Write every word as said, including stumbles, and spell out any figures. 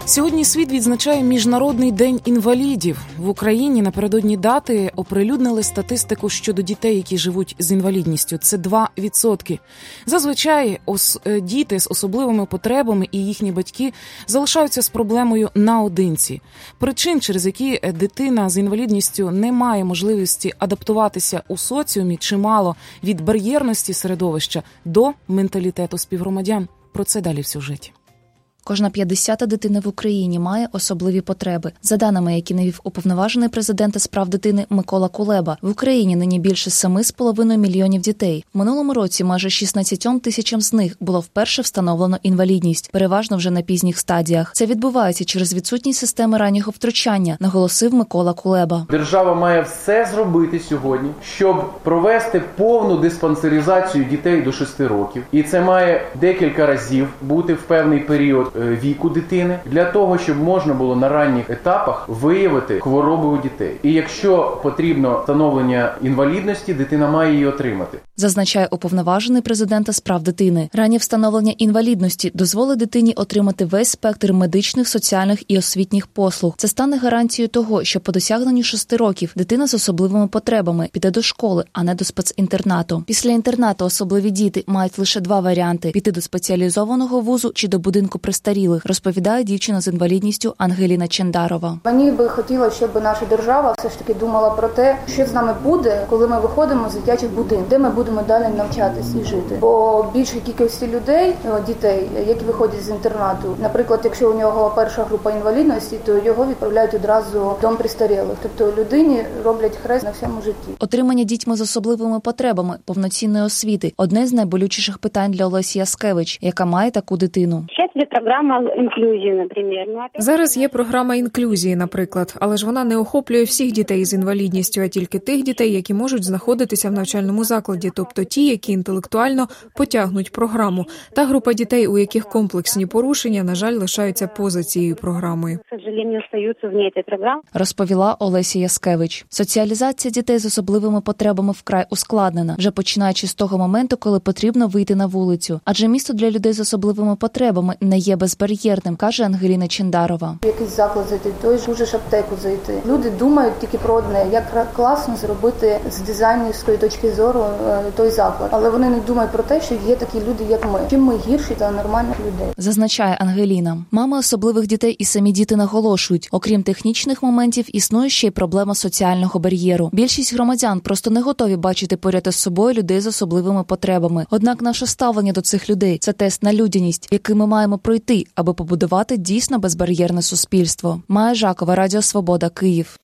Сьогодні світ відзначає Міжнародний день інвалідів. В Україні напередодні дати оприлюднили статистику щодо дітей, які живуть з інвалідністю. Це два відсотки. Зазвичай ос- діти з особливими потребами і їхні батьки залишаються з проблемою наодинці. Причин, через які дитина з інвалідністю не має можливості адаптуватися у соціумі, чимало від бар'єрності середовища до менталітету співгромадян. Про це далі в сюжеті. Кожна п'ятдесята дитина в Україні має особливі потреби. За даними, які навів уповноважений президента з прав дитини Микола Кулеба, в Україні нині більше семи з половиною мільйонів дітей. В минулому році майже шістнадцятьом тисячам з них було вперше встановлено інвалідність, переважно вже на пізніх стадіях. Це відбувається через відсутність системи раннього втручання, наголосив Микола Кулеба. Держава має все зробити сьогодні, щоб провести повну диспансеризацію дітей до шести років. І це має декілька разів бути в певний період віку дитини, для того, щоб можна було на ранніх етапах виявити хвороби у дітей. І якщо потрібно встановлення інвалідності, дитина має її отримати. Зазначає уповноважений президента з прав дитини. Раннє встановлення інвалідності дозволить дитині отримати весь спектр медичних, соціальних і освітніх послуг. Це стане гарантією того, що по досягненню шести років дитина з особливими потребами піде до школи, а не до спецінтернату. Після інтернату особливі діти мають лише два варіанти – піти до спеціалізованого вузу чи до будинку престарілих, розповідає дівчина з інвалідністю Ангеліна Чендарова. Мені би хотілося, щоб наша держава все ж таки думала про те, що з нами буде, коли ми виходимо з дитячих будинків, де ми будемо далі навчатися і жити. Бо більшій кількості людей, дітей, які виходять з інтернату, наприклад, якщо у нього перша група інвалідності, то його відправляють одразу в дом престарілих. Тобто людині роблять хрест на всьому житті. Отримання дітьми з особливими потребами повноцінної освіти – одне з найболючіших питань для Олесі Яскевич, яка має таку дитину. Програма інклюзії, наприклад. Зараз є програма інклюзії, наприклад, але ж вона не охоплює всіх дітей з інвалідністю, а тільки тих дітей, які можуть знаходитися в навчальному закладі, тобто ті, які інтелектуально потягнуть програму. Та група дітей, у яких комплексні порушення, на жаль, лишаються поза цією програмою. Розповіла Олеся Яскевич. Соціалізація дітей з особливими потребами вкрай ускладнена, вже починаючи з того моменту, коли потрібно вийти на вулицю. Адже місто для людей з особливими потребами не є безбар'єрним, каже Ангеліна Чендарова. В якийсь заклад зайти, той ж ж аптеку зайти. Люди думають тільки про одне, як класно зробити з дизайнерської точки зору той заклад. Але вони не думають про те, що є такі люди, як ми. Чим ми гірші та нормальних людей. Зазначає Ангеліна. Мами особливих дітей і самі діти наголошують, окрім технічних моментів, існує ще й проблема соціального бар'єру. Більшість громадян просто не готові бачити поряд із собою людей з особливими потребами. Однак наше ставлення до цих людей – це тест на людяність, який ми маємо пройти, аби побудувати дійсно безбар'єрне суспільство. Майя Жакова, Радіо Свобода, Київ.